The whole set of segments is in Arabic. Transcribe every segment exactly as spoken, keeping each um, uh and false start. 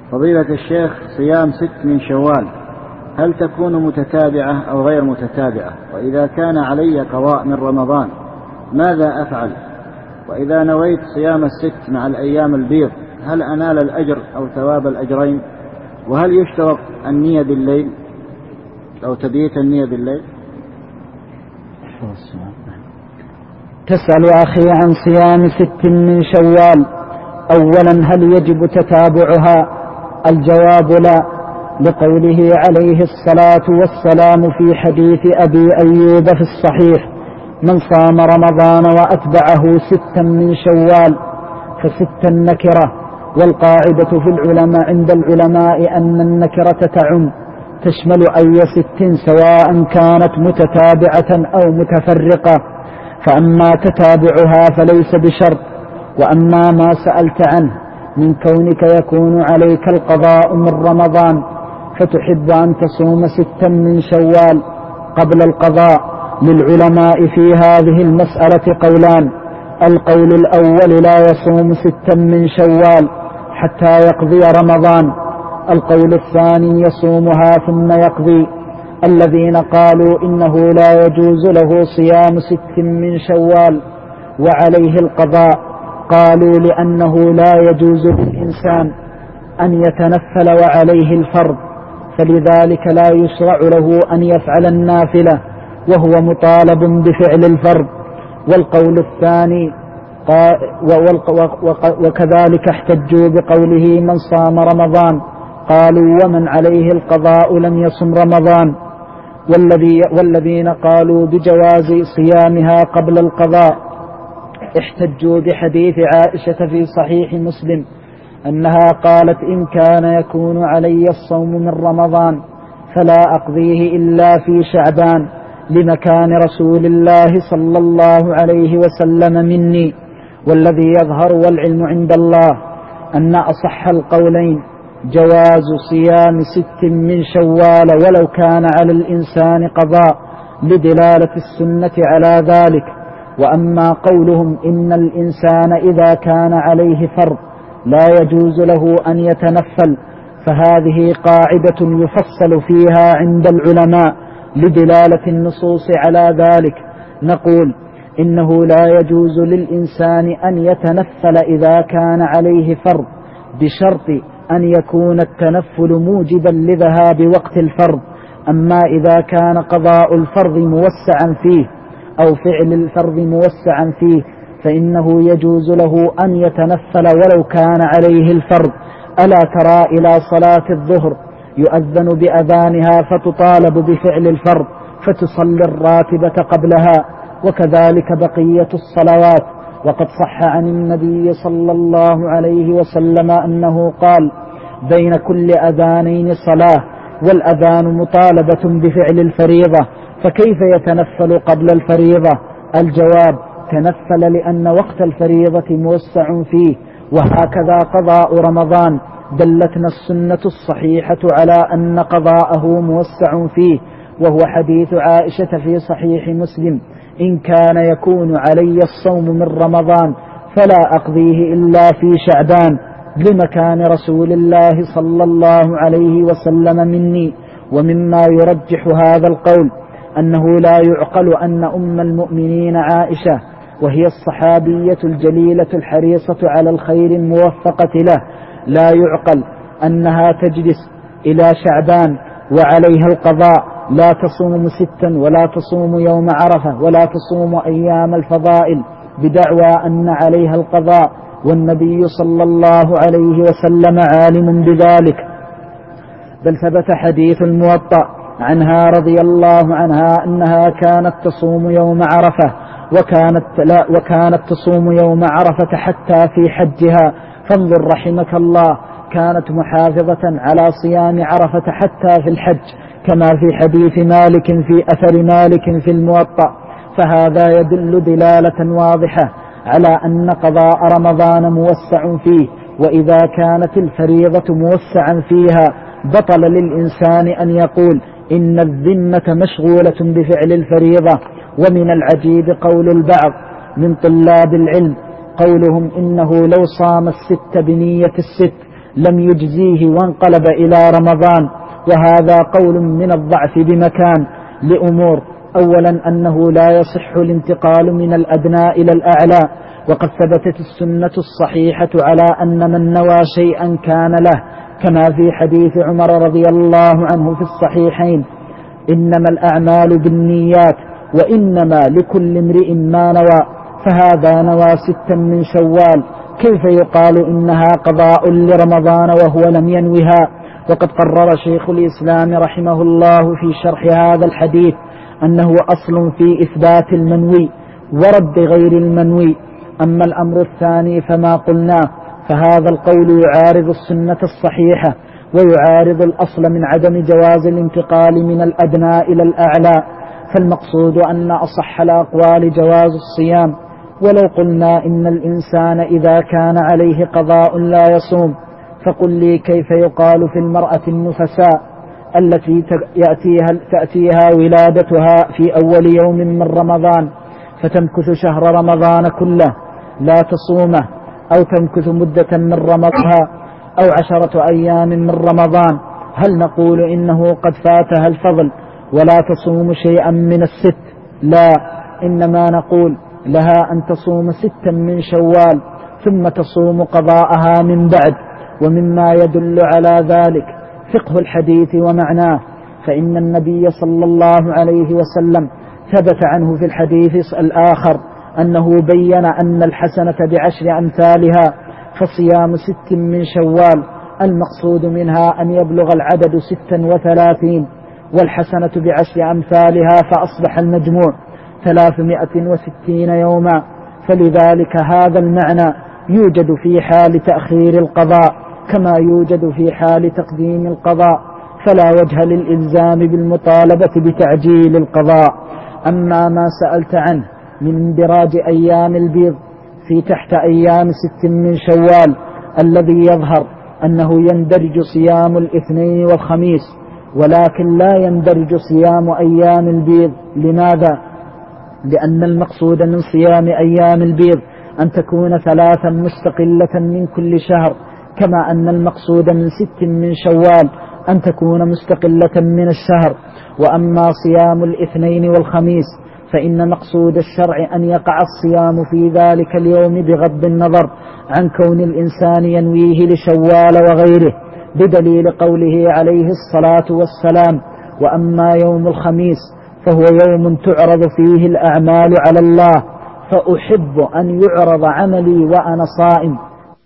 فضيلة الشيخ، صيام ست من شوال هل تكون متتابعة أو غير متتابعة؟ وإذا كان علي قضاء من رمضان ماذا أفعل؟ وإذا نويت صيام الست مع الأيام البيض هل أنال الأجر أو ثواب الأجرين؟ وهل يشترط النية بالليل أو تبييت النية بالليل؟ تسأل أخي عن صيام ست من شوال. أولا، هل يجب تتابعها؟ الجواب لا، لقوله عليه الصلاة والسلام في حديث أبي أيوب في الصحيح: من صام رمضان وأتبعه ستا من شوال فست النكرة. والقاعدة في العلماء عند العلماء أن النكرة تعم تشمل أي ست سواء كانت متتابعة أو متفرقة، فأما تتابعها فليس بشرط. وأما ما سألت عنه من كونك يكون عليك القضاء من رمضان فتحب أن تصوم ستا من شوال قبل القضاء، للعلماء في هذه المسألة قولان: القول الأول لا يصوم ستا من شوال حتى يقضي رمضان، القول الثاني يصومها ثم يقضي. الذين قالوا إنه لا يجوز له صيام ست من شوال وعليه القضاء قالوا لأنه لا يجوز للإنسان أن يتنفل وعليه الفرض، فلذلك لا يشرع له أن يفعل النافلة وهو مطالب بفعل الفرض. والقول الثاني وكذلك احتجوا بقوله من صام رمضان، قالوا ومن عليه القضاء لم يصم رمضان. والذي والذين قالوا بجواز صيامها قبل القضاء احتجوا بحديث عائشة في صحيح مسلم أنها قالت: إن كان يكون علي الصوم من رمضان فلا أقضيه إلا في شعبان لمكان رسول الله صلى الله عليه وسلم مني. والذي يظهر والعلم عند الله أن أصح القولين جواز صيام ست من شوال ولو كان على الإنسان قضاء لدلالة السنة على ذلك. وأما قولهم إن الإنسان إذا كان عليه فرض لا يجوز له أن يتنفل فهذه قاعدة يفصل فيها عند العلماء لدلالة النصوص على ذلك. نقول إنه لا يجوز للإنسان أن يتنفل إذا كان عليه فرض بشرط أن يكون التنفل موجبا لذهاب وقت الفرض. أما إذا كان قضاء الفرض موسعا فيه أو فعل الفرض موسعا فيه فإنه يجوز له أن يتنفل ولو كان عليه الفرض. ألا ترى إلى صلاة الظهر يؤذن بأذانها فتطالب بفعل الفرض فتصلي الراتبة قبلها، وكذلك بقية الصلوات. وقد صح عن النبي صلى الله عليه وسلم أنه قال: بين كل أذانين صلاة، والأذان مطالبة بفعل الفريضة، فكيف يتنفل قبل الفريضة؟ الجواب: تنفل لأن وقت الفريضة موسع فيه. وهكذا قضاء رمضان دلتنا السنة الصحيحة على أن قضاءه موسع فيه، وهو حديث عائشة في صحيح مسلم: إن كان يكون علي الصوم من رمضان فلا أقضيه إلا في شعبان لمكان رسول الله صلى الله عليه وسلم مني. ومما يرجح هذا القول أنه لا يعقل أن أم المؤمنين عائشة، وهي الصحابية الجليلة الحريصة على الخير الموفقة له، لا يعقل أنها تجلس إلى شعبان وعليها القضاء لا تصوم ستا ولا تصوم يوم عرفة ولا تصوم أيام الفضائل بدعوى أن عليها القضاء، والنبي صلى الله عليه وسلم عالم بذلك. بل ثبت حديث الموطأ عنها رضي الله عنها أنها كانت تصوم يوم عرفة وكانت, لا وكانت تصوم يوم عرفة حتى في حجها، فانظر رحمك الله، كانت محافظة على صيام عرفة حتى في الحج، كما في حديث مالك في أثر مالك في الموطأ. فهذا يدل دلالة واضحة على أن قضاء رمضان موسع فيه، وإذا كانت الفريضة موسعا فيها بطل للإنسان أن يقول إن الذمة مشغولة بفعل الفريضة. ومن العجيب قول البعض من طلاب العلم قولهم إنه لو صام الست بنية الست لم يجزيه وانقلب إلى رمضان، وهذا قول من الضعف بمكان لأمور: أولا أنه لا يصح الانتقال من الأدنى إلى الأعلى، وقد ثبتت السنة الصحيحة على أن من نوى شيئا كان له، كما في حديث عمر رضي الله عنه في الصحيحين: إنما الأعمال بالنيات وإنما لكل امرئ ما نوى. فهذا نوى ستا من شوال، كيف يقال إنها قضاء لرمضان وهو لم ينوها؟ وقد قرر شيخ الإسلام رحمه الله في شرح هذا الحديث أنه أصل في إثبات المنوي ورد غير المنوي. أما الأمر الثاني فما قلناه، فهذا القول يعارض السنة الصحيحة ويعارض الأصل من عدم جواز الانتقال من الأدنى إلى الأعلى. فالمقصود أن أصح الأقوال جواز الصيام، ولو قلنا إن الإنسان إذا كان عليه قضاء لا يصوم، فقل لي كيف يقال في المرأة النفساء التي يأتيها تأتيها ولادتها في أول يوم من رمضان فتمكث شهر رمضان كله لا تصومه، أو تمكث مدة من رمضان أو عشرة أيام من رمضان، هل نقول إنه قد فاتها الفضل ولا تصوم شيئا من الست؟ لا، إنما نقول لها أن تصوم ستا من شوال ثم تصوم قضاءها من بعد. ومما يدل على ذلك فقه الحديث ومعناه، فإن النبي صلى الله عليه وسلم ثبت عنه في الحديث الآخر أنه بين أن الحسنة بعشر أمثالها، فصيام ست من شوال المقصود منها أن يبلغ العدد ستا وثلاثين، والحسنة بعشر أمثالها فأصبح المجموع ثلاثمائة وستين يوما. فلذلك هذا المعنى يوجد في حال تأخير القضاء كما يوجد في حال تقديم القضاء، فلا وجه للإلزام بالمطالبة بتعجيل القضاء. أما ما سألت عنه من اندراج أيام البيض في تحت أيام ست من شوال، الذي يظهر أنه يندرج صيام الاثنين والخميس، ولكن لا يندرج صيام أيام البيض. لماذا؟ لأن المقصود من صيام أيام البيض أن تكون ثلاثا مستقلة من كل شهر، كما أن المقصود من ست من شوال أن تكون مستقلة من الشهر. وأما صيام الاثنين والخميس فإن مقصود الشرع أن يقع الصيام في ذلك اليوم بغض النظر عن كون الإنسان ينويه لشوال وغيره، بدليل قوله عليه الصلاة والسلام: وأما يوم الخميس فهو يوم تعرض فيه الأعمال على الله، فأحب أن يعرض عملي وأنا صائم.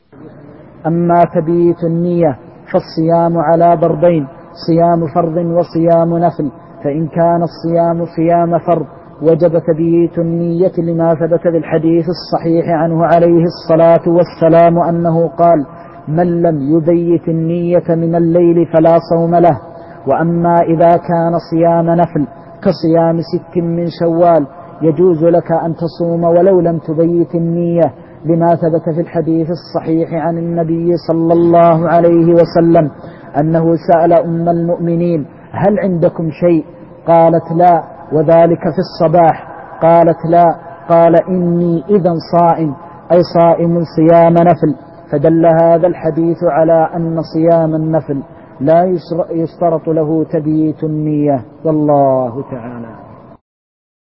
أما تبييت النية فالصيام على ضربين: صيام فرض وصيام نفل. فإن كان الصيام صيام فرض وجب تبييت النية لما ثبت بالحديث الصحيح عنه عليه الصلاة والسلام أنه قال: من لم يبيت النية من الليل فلا صوم له. وأما إذا كان صيام نفل كصيام ست من شوال يجوز لك أن تصوم ولو لم تبيت النية، لما ثبت في الحديث الصحيح عن النبي صلى الله عليه وسلم أنه سأل أم المؤمنين: هل عندكم شيء؟ قالت: لا، وذلك في الصباح. قالت: لا. قال: إني إذن صائم، أي صائم صيام نفل. فدل هذا الحديث على أن صيام النفل لا يشترط له تبييت النية، والله تعالى